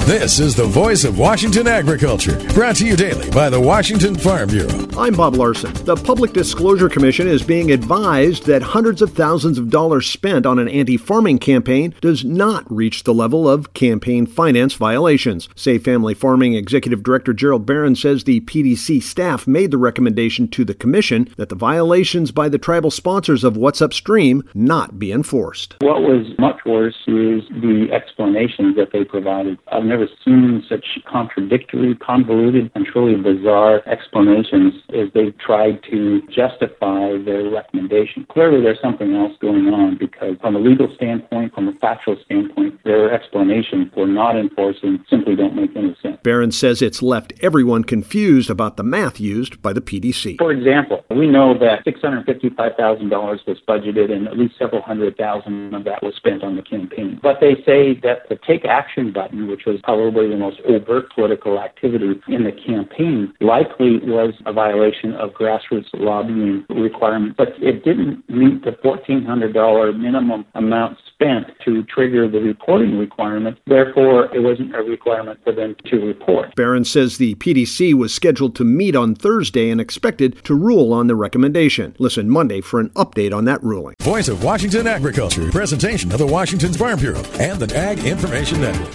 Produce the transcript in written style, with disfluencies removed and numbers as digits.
This is the voice of Washington agriculture, brought to you daily by the Washington Farm Bureau. I'm Bob Larson. The Public Disclosure Commission is being advised that hundreds of thousands of dollars spent on an anti-farming campaign does not reach the level of campaign finance violations. Safe Family Farming Executive Director Gerald Barron says the PDC staff made the recommendation to the commission that the violations by the tribal sponsors of What's Upstream not be enforced. What was much worse is the explanations that they provided. I've never seen such contradictory, convoluted, and truly bizarre explanations as they tried to justify their recommendation. Clearly, there's something else going on because from a legal standpoint, from a factual standpoint, their explanations for not enforcing simply don't make any sense. Barron says it's left everyone confused about the math used by the PDC. For example, we know that $655,000 was budgeted and at least several $100,000 of that was spent on the campaign. But they say that the Take Action button, which was probably the most overt political activity in the campaign, likely was a violation of grassroots lobbying requirements. But it didn't meet the $1,400 minimum amount spent to trigger the reporting requirement. Therefore, it wasn't a requirement for them to report. Barron says the PDC was scheduled to meet on Thursday and expected to rule on the recommendation. Listen Monday for an update on that ruling. Voice of Washington agriculture, presentation of the Washington Farm Bureau and the Ag Information Network.